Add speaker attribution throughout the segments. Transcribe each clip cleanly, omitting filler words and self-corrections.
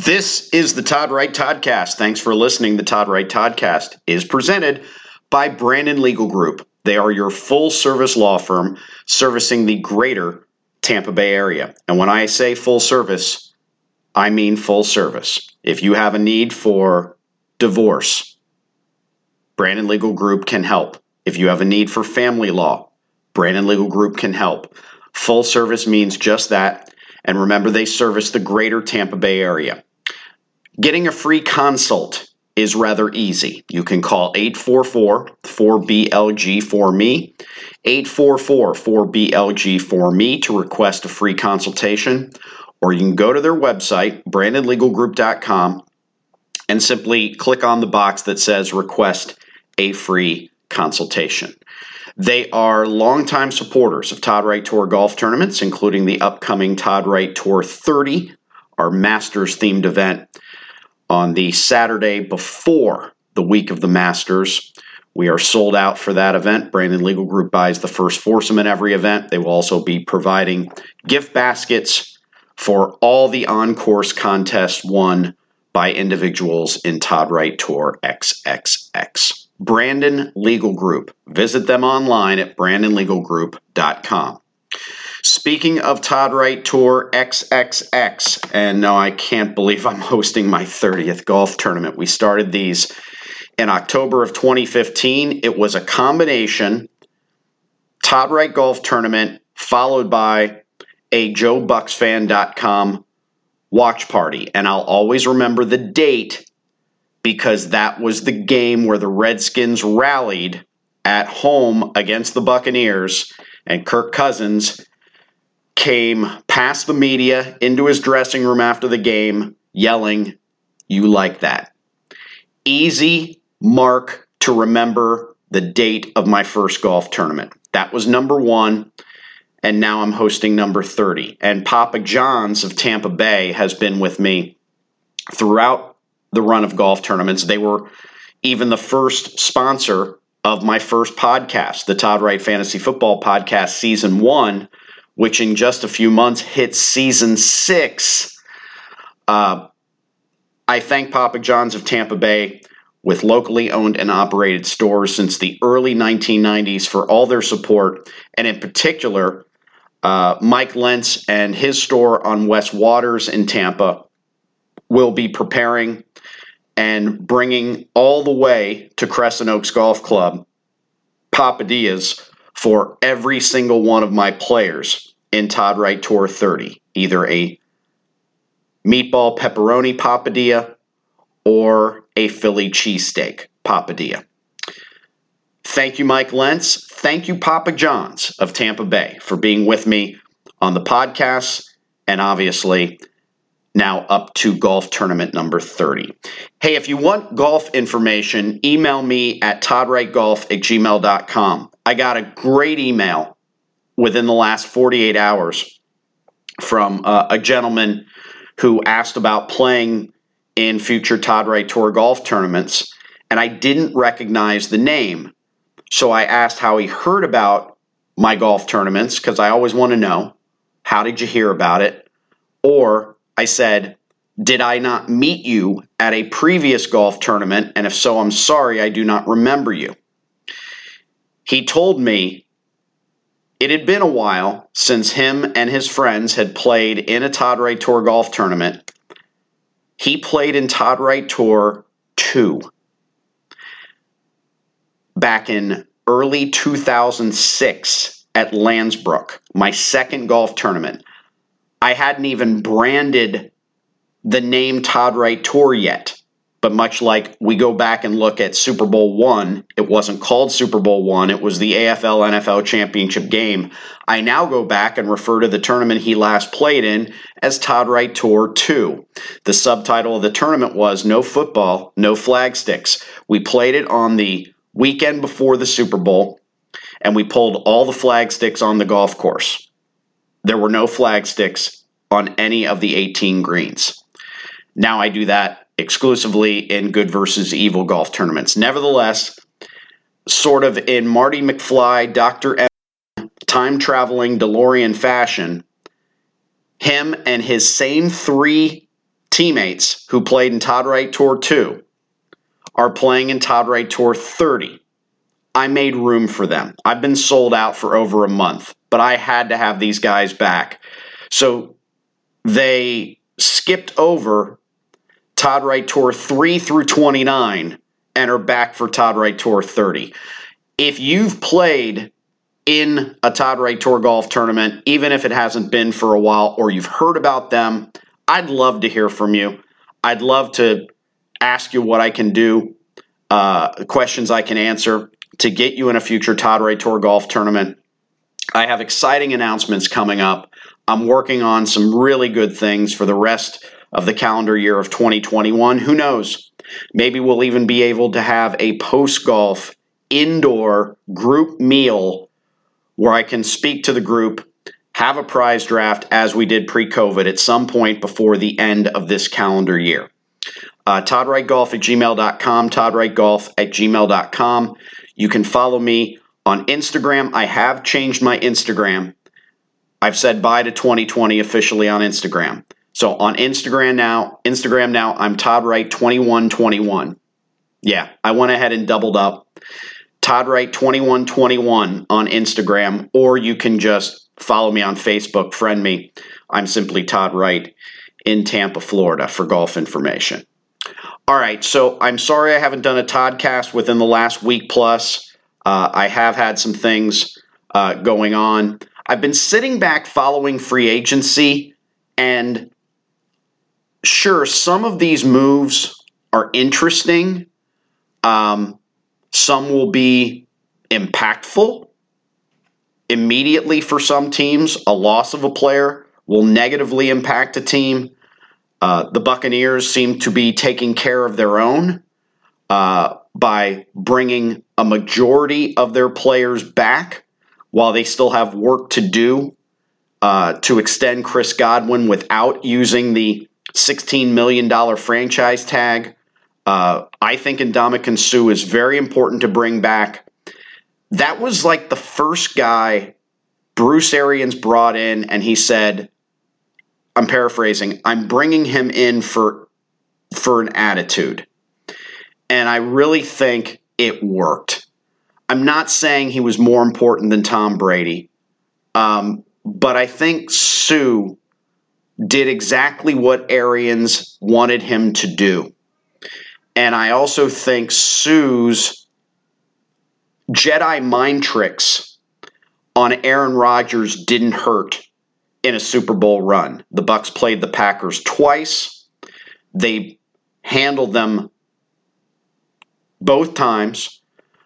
Speaker 1: This is the Todd Wright Toddcast. Thanks for listening. The Todd Wright Toddcast is presented by Brandon Legal Group. They are your full-service law firm servicing the greater Tampa Bay area. And when I say full service, I mean full service. If you have a need for divorce, Brandon Legal Group can help. If you have a need for family law, Brandon Legal Group can help. Full service means just that. And remember, they service the greater Tampa Bay area. Getting a free consult is rather easy. You can call 844-4BLG-4ME, 844-4BLG-4ME to request a free consultation, or you can go to their website, brandonlegalgroup.com, and simply click on the box that says request a free consultation. They are longtime supporters of Todd Wright Tour golf tournaments, including the upcoming Todd Wright Tour 30, our Masters-themed event on the Saturday before the week of the Masters. We are sold out for that event. Brandon Legal Group buys the first foursome in every event. They will also be providing gift baskets for all the on-course contests won by individuals in Todd Wright Tour XXX. Brandon Legal Group. Visit them online at brandonlegalgroup.com. Speaking of Todd Wright Tour XXX, and no, I can't believe I'm hosting my 30th golf tournament. We started these in October of 2015. It was a combination Todd Wright golf tournament followed by a JoeBucksFan.com watch party. And I'll always remember the date because that was the game where the Redskins rallied at home against the Buccaneers, and Kirk Cousins came past the media into his dressing room after the game yelling, "You like that." Easy mark to remember the date of my first golf tournament. That was number 1, and now I'm hosting number 30. And Papa John's of Tampa Bay has been with me throughout the run of golf tournaments. They were even the first sponsor of my first podcast, the Todd Wright Fantasy Football Podcast Season 1, which in just a few months hits Season 6. I thank Papa John's of Tampa Bay with locally owned and operated stores since the early 1990s for all their support, and in particular, Mike Lentz and his store on West Waters in Tampa will be preparing and bringing all the way to Crescent Oaks Golf Club Papadillas for every single one of my players in Todd Wright Tour 30, either a meatball pepperoni papadilla or a Philly cheesesteak papadilla. Thank you, Mike Lentz. Thank you, Papa John's of Tampa Bay, for being with me on the podcast, and obviously now up to golf tournament number 30. Hey, if you want golf information, email me at toddwrightgolf@gmail.com. I got a great email within the last 48 hours from a gentleman who asked about playing in future Todd Wright Tour golf tournaments, and I didn't recognize the name. So I asked how he heard about my golf tournaments, because I always want to know, how did you hear about it? Or I said, did I not meet you at a previous golf tournament? And if so, I'm sorry, I do not remember you. He told me it had been a while since him and his friends had played in a Todd Wright Tour golf tournament. He played in Todd Wright Tour 2 back in early 2006 at Landsbrook, my second golf tournament. I hadn't even branded the name Todd Wright Tour yet. But much like we go back and look at Super Bowl I, it wasn't called Super Bowl I, it was the AFL-NFL championship game. I now go back and refer to the tournament he last played in as Todd Wright Tour 2. The subtitle of the tournament was No Football, No Flag Sticks. We played it on the weekend before the Super Bowl, and we pulled all the flag sticks on the golf course. There were no flag sticks on any of the 18 greens. Now I do that exclusively in good versus evil golf tournaments. Nevertheless, sort of in Marty McFly, Dr. M, time-traveling DeLorean fashion, him and his same 3 teammates who played in Todd Wright Tour 2 are playing in Todd Wright Tour 30. I made room for them. I've been sold out for over a month, but I had to have these guys back. So they skipped over Todd Wright Tour 3 through 29 and are back for Todd Wright Tour 30. If you've played in a Todd Wright Tour golf tournament, even if it hasn't been for a while, or you've heard about them, I'd love to hear from you. I'd love to ask you what I can do, questions I can answer to get you in a future Todd Wright Tour golf tournament. I have exciting announcements coming up. I'm working on some really good things for the rest of the calendar year of 2021. Who knows? Maybe we'll even be able to have a post-golf indoor group meal where I can speak to the group, have a prize draft as we did pre-COVID at some point before the end of this calendar year. ToddWrightGolf@gmail.com, ToddWrightGolf@gmail.com. You can follow me on Instagram. I have changed my Instagram. I've said bye to 2020 officially on Instagram. So on Instagram now, I'm Todd Wright 2121. Yeah, I went ahead and doubled up. Todd Wright 2121 on Instagram, or you can just follow me on Facebook, friend me. I'm simply Todd Wright in Tampa, Florida for golf information. All right, so I'm sorry I haven't done a Toddcast within the last week plus. I have had some things going on. I've been sitting back following free agency, and sure, some of these moves are interesting. Some will be impactful immediately for some teams. A loss of a player will negatively impact a team. The Buccaneers seem to be taking care of their own by bringing a majority of their players back while they still have work to do to extend Chris Godwin without using the $16 million franchise tag. I think Ndamukong Suh is very important to bring back. That was like the first guy Bruce Arians brought in, and he said, I'm paraphrasing, I'm bringing him in for an attitude. And I really think it worked. I'm not saying he was more important than Tom Brady, but I think Suh did exactly what Arians wanted him to do. And I also think Suh's Jedi mind tricks on Aaron Rodgers didn't hurt in a Super Bowl run. The Bucs played the Packers twice. They handled them both times.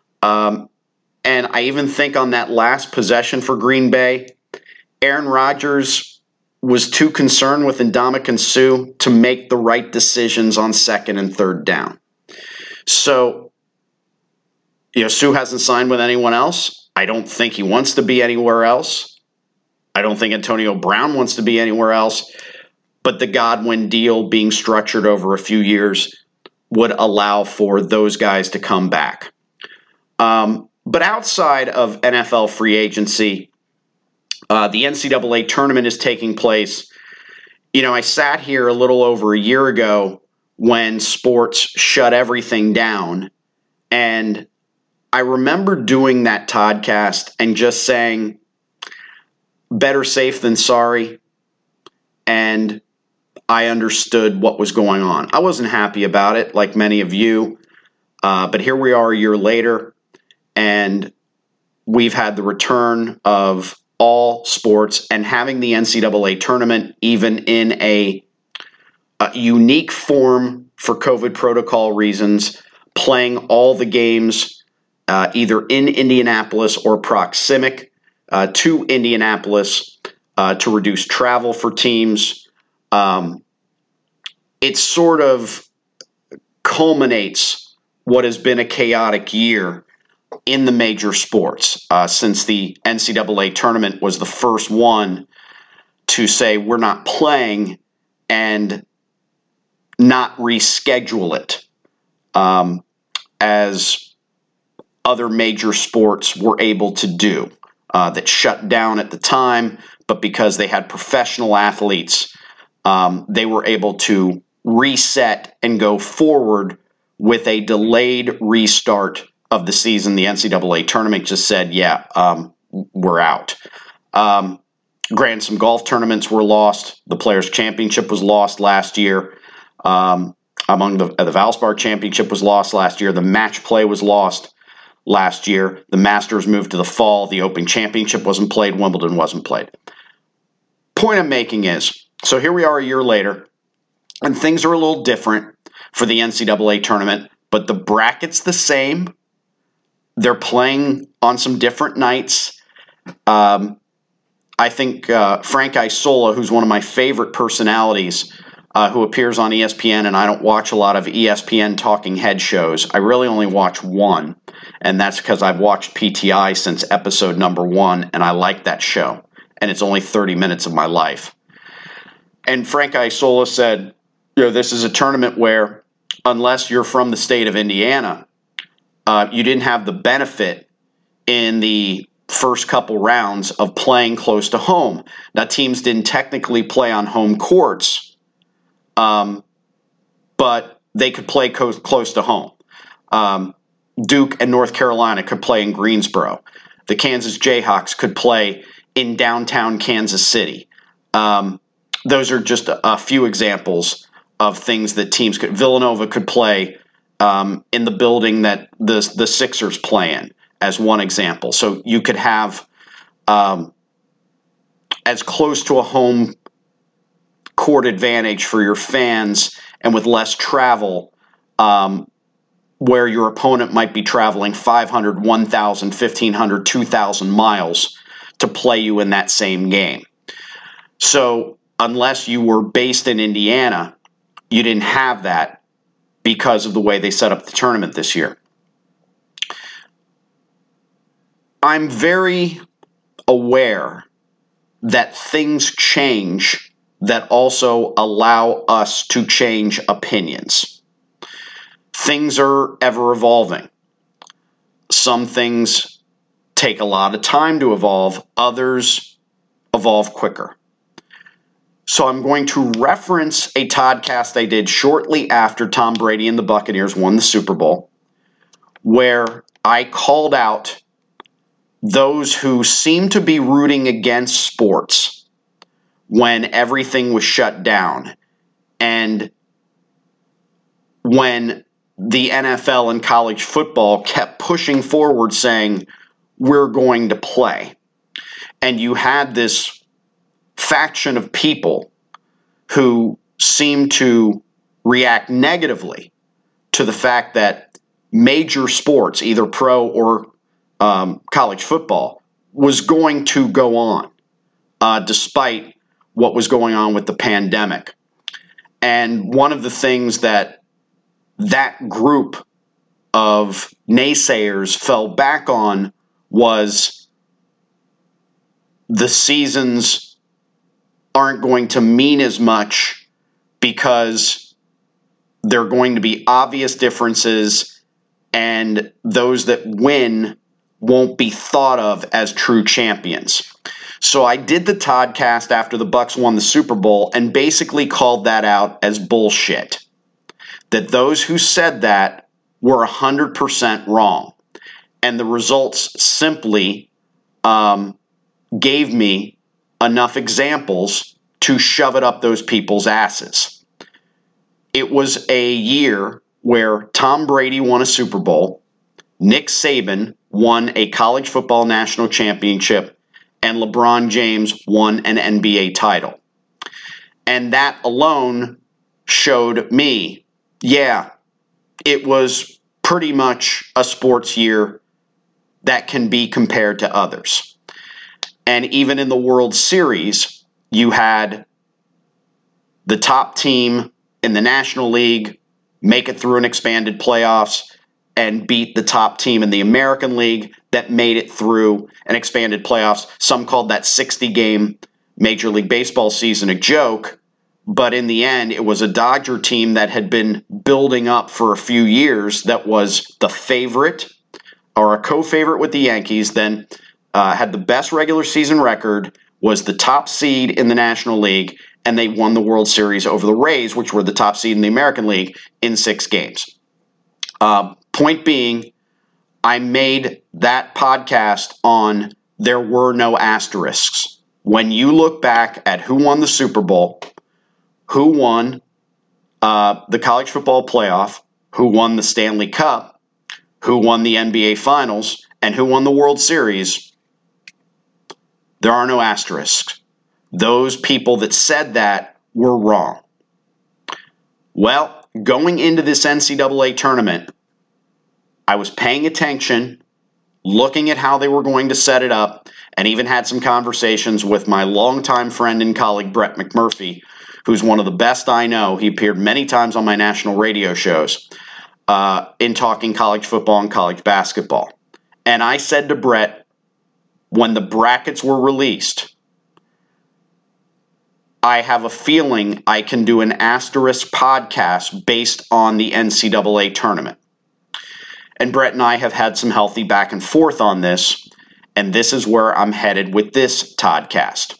Speaker 1: And I even think on that last possession for Green Bay, Aaron Rodgers was too concerned with Ndamukong Suh to make the right decisions on second and third down. So, Suh hasn't signed with anyone else. I don't think he wants to be anywhere else. I don't think Antonio Brown wants to be anywhere else. But the Godwin deal being structured over a few years would allow for those guys to come back. But outside of NFL free agency, the NCAA tournament is taking place. I sat here a little over a year ago when sports shut everything down, and I remember doing that Toddcast and just saying, better safe than sorry, and I understood what was going on. I wasn't happy about it, like many of you, but here we are a year later, and we've had the return of all sports and having the NCAA tournament even in a unique form for COVID protocol reasons, playing all the games either in Indianapolis or proximic to Indianapolis to reduce travel for teams. It sort of culminates what has been a chaotic year in the major sports since the NCAA tournament was the first one to say we're not playing and not reschedule it as other major sports were able to do that shut down at the time, but because they had professional athletes, they were able to reset and go forward with a delayed restart of the season. The NCAA tournament just said, we're out. Granted, some golf tournaments were lost. The Players' Championship was lost last year. The Valspar Championship was lost last year. The match play was lost last year. The Masters moved to the fall. The Open Championship wasn't played. Wimbledon wasn't played. Point I'm making is, so here we are a year later, and things are a little different for the NCAA tournament, but the bracket's the same. They're playing on some different nights. I think Frank Isola, who's one of my favorite personalities, who appears on ESPN, and I don't watch a lot of ESPN talking head shows. I really only watch one, and that's because I've watched PTI since episode number 1, and I like that show, and it's only 30 minutes of my life. And Frank Isola said, this is a tournament where, unless you're from the state of Indiana, you didn't have the benefit in the first couple rounds of playing close to home. Now, teams didn't technically play on home courts, but they could play close to home. Duke and North Carolina could play in Greensboro. The Kansas Jayhawks could play in downtown Kansas City. Those are just a few examples of things that teams could. Villanova could play in the building that the Sixers play in, as one example. So you could have as close to a home court advantage for your fans and with less travel, where your opponent might be traveling 500, 1,000, 1,500, 2,000 miles to play you in that same game. So unless you were based in Indiana, you didn't have that because of the way they set up the tournament this year. I'm very aware that things change that also allow us to change opinions. Things are ever evolving. Some things take a lot of time to evolve, others evolve quicker. So I'm going to reference a podcast I did shortly after Tom Brady and the Buccaneers won the Super Bowl, where I called out those who seem to be rooting against sports when everything was shut down and when the NFL and college football kept pushing forward saying, we're going to play. And you had this faction of people who seemed to react negatively to the fact that major sports, either pro or college football, was going to go on despite what was going on with the pandemic. And one of the things that group of naysayers fell back on was the seasons aren't going to mean as much because there are going to be obvious differences, and those that win won't be thought of as true champions. So I did the Toddcast after the Bucs won the Super Bowl and basically called that out as bullshit. That those who said that were 100% wrong. And the results simply gave me enough examples to shove it up those people's asses. It was a year where Tom Brady won a Super Bowl, Nick Saban won a college football national championship, and LeBron James won an NBA title. And that alone showed me, it was pretty much a sports year that can be compared to others. And even in the World Series, you had the top team in the National League make it through an expanded playoffs and beat the top team in the American League that made it through an expanded playoffs. Some called that 60-game Major League Baseball season a joke, but in the end, it was a Dodger team that had been building up for a few years that was the favorite or a co-favorite with the Yankees, then had the best regular season record, was the top seed in the National League, and they won the World Series over the Rays, which were the top seed in the American League, in 6 games. Point being, I made that podcast on there were no asterisks. When you look back at who won the Super Bowl, who won the college football playoff, who won the Stanley Cup, who won the NBA Finals, and who won the World Series, there are no asterisks. Those people that said that were wrong. Well, going into this NCAA tournament, I was paying attention, looking at how they were going to set it up, and even had some conversations with my longtime friend and colleague, Brett McMurphy, who's one of the best I know. He appeared many times on my national radio shows in talking college football and college basketball. And I said to Brett, when the brackets were released, I have a feeling I can do an asterisk podcast based on the NCAA tournament. And Brett and I have had some healthy back and forth on this, and this is where I'm headed with this Toddcast.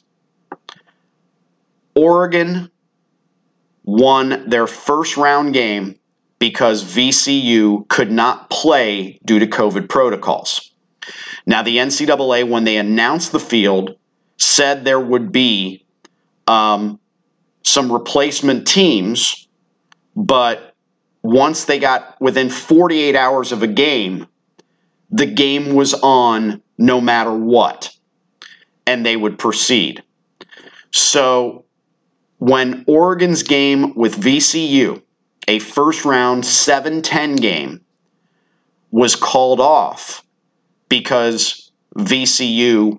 Speaker 1: Oregon won their first round game because VCU could not play due to COVID protocols. Now, the NCAA, when they announced the field, said there would be some replacement teams, but once they got within 48 hours of a game, the game was on no matter what, and they would proceed. So when Oregon's game with VCU, a first-round 7-10 game, was called off because VCU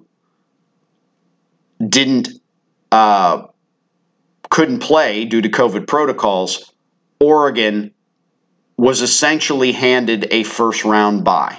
Speaker 1: couldn't play due to COVID protocols, Oregon was essentially handed a first-round bye.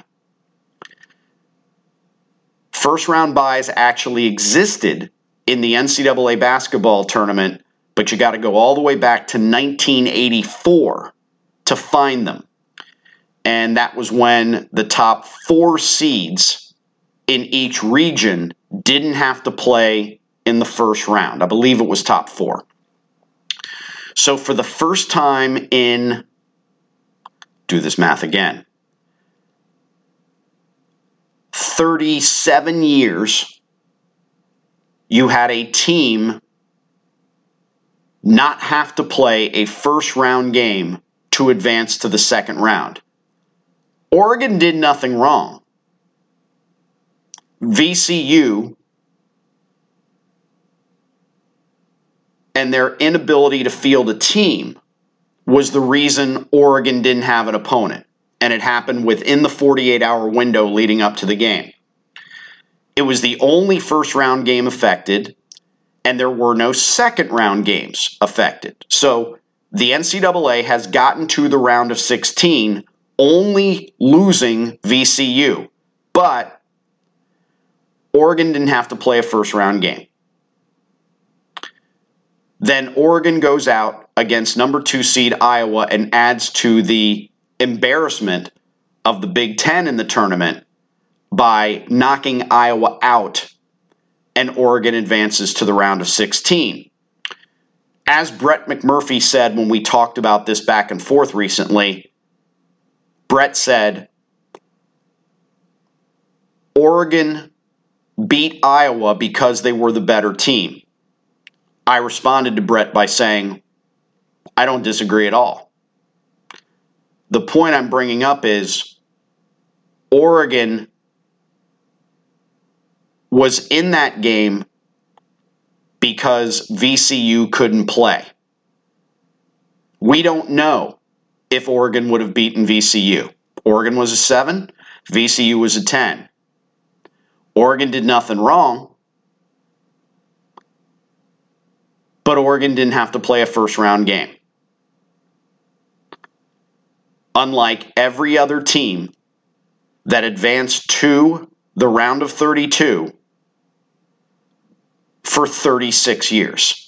Speaker 1: First-round byes actually existed in the NCAA basketball tournament, but you got to go all the way back to 1984 to find them. And that was when the top 4 seeds in each region didn't have to play in the first round. I believe it was top 4. So for the first time in, do this math again, 37 years, you had a team not have to play a first round game to advance to the second round. Oregon did nothing wrong. VCU and their inability to field a team was the reason Oregon didn't have an opponent. And it happened within the 48-hour window leading up to the game. It was the only first-round game affected, and there were no second-round games affected. So the NCAA has gotten to the round of 16 only losing VCU. But Oregon didn't have to play a first-round game. Then Oregon goes out against number 2 seed Iowa and adds to the embarrassment of the Big Ten in the tournament by knocking Iowa out, and Oregon advances to the round of 16. As Brett McMurphy said when we talked about this back and forth recently, Brett said, Oregon beat Iowa because they were the better team. I responded to Brett by saying, I don't disagree at all. The point I'm bringing up is Oregon was in that game because VCU couldn't play. We don't know if Oregon would have beaten VCU. Oregon was a 7, VCU was a 10. Oregon did nothing wrong, but Oregon didn't have to play a first-round game. Unlike every other team that advanced to the round of 32 for 36 years.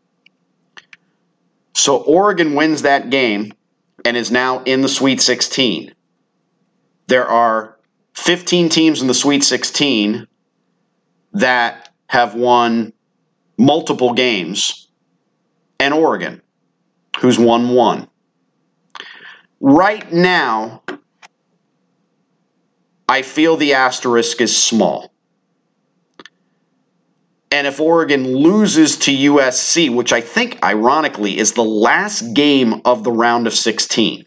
Speaker 1: So Oregon wins that game and is now in the Sweet 16. There are 15 teams in the Sweet 16 that have won multiple games and Oregon, who's 1-1. Right now, I feel the asterisk is small. And if Oregon loses to USC, which I think, ironically, is the last game of the round of 16.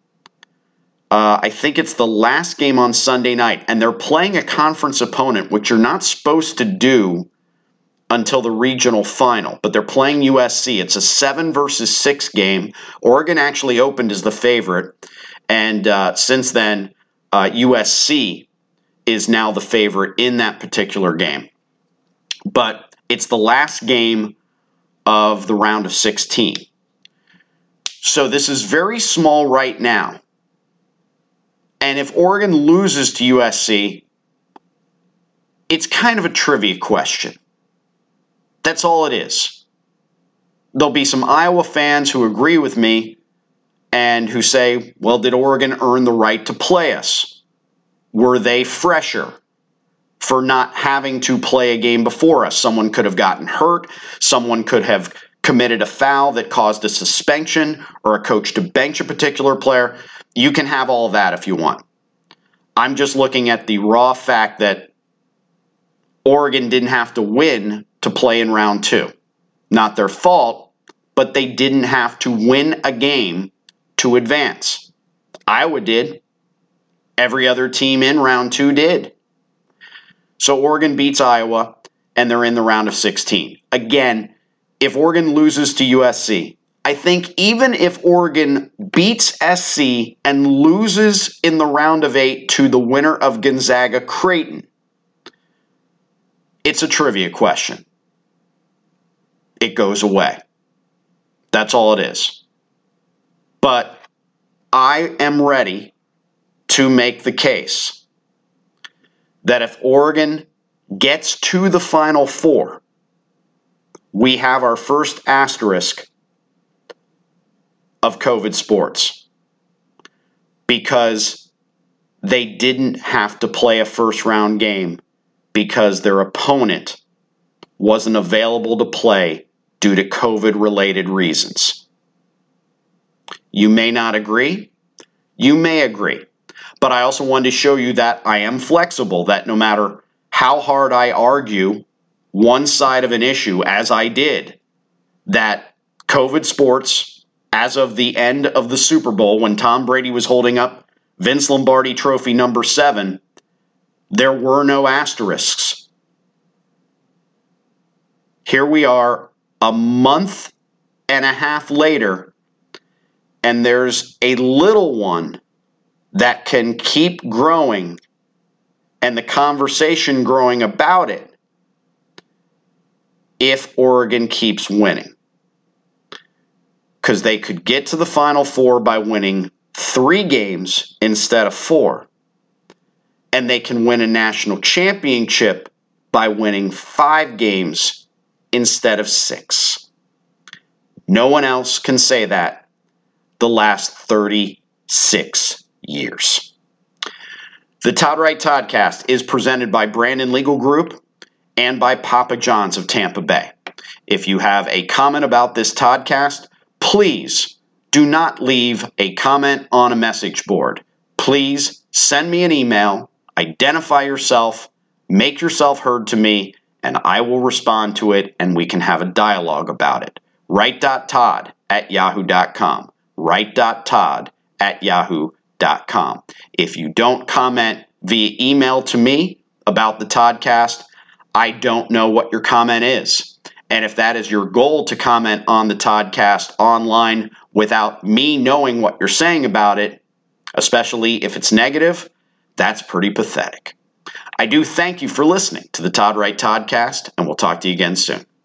Speaker 1: I think it's the last game on Sunday night, and they're playing a conference opponent, which you're not supposed to do until the regional final, but they're playing USC. It's a 7-6 game. Oregon actually opened as the favorite, and since then, USC is now the favorite in that particular game. But it's the last game of the round of 16. So this is very small right now. And if Oregon loses to USC, it's kind of a trivia question. That's all it is. There'll be some Iowa fans who agree with me and who say, well, did Oregon earn the right to play us? Were they fresher for not having to play a game before us? Someone could have gotten hurt. Someone could have committed a foul that caused a suspension or a coach to bench a particular player. You can have all that if you want. I'm just looking at the raw fact that Oregon didn't have to win to play in round 2. Not their fault, but they didn't have to win a game to advance. Iowa did. Every other team in round 2 did. So Oregon beats Iowa, and they're in the round of 16. Again, if Oregon loses to USC, I think even if Oregon beats SC and loses in the round of 8 to the winner of Gonzaga-Creighton, it's a trivia question. It goes away. That's all it is. But I am ready to make the case that if Oregon gets to the Final Four, we have our first asterisk of COVID sports, because they didn't have to play a first-round game because their opponent wasn't available to play due to COVID-related reasons. You may not agree. You may agree. But I also wanted to show you that I am flexible, that no matter how hard I argue one side of an issue, as I did, that COVID sports, as of the end of the Super Bowl, when Tom Brady was holding up Vince Lombardi Trophy number 7, there were no asterisks. Here we are a month and a half later, and there's a little one that can keep growing and the conversation growing about it if Oregon keeps winning. Because they could get to the Final Four by winning 3 games instead of 4. And they can win a national championship by winning 5 games instead of 6. No one else can say that the last 36 years. The Todd Wright Toddcast is presented by Brandon Legal Group and by Papa John's of Tampa Bay. If you have a comment about this Toddcast, please do not leave a comment on a message board. Please send me an email, identify yourself, make yourself heard to me, and I will respond to it and we can have a dialogue about it. Wright.todd@yahoo.com. Wright.todd@yahoo.com. If you don't comment via email to me about the Toddcast, I don't know what your comment is. And if that is your goal, to comment on the Toddcast online without me knowing what you're saying about it, especially if it's negative, that's pretty pathetic. I do thank you for listening to the Todd Wright Toddcast, and we'll talk to you again soon.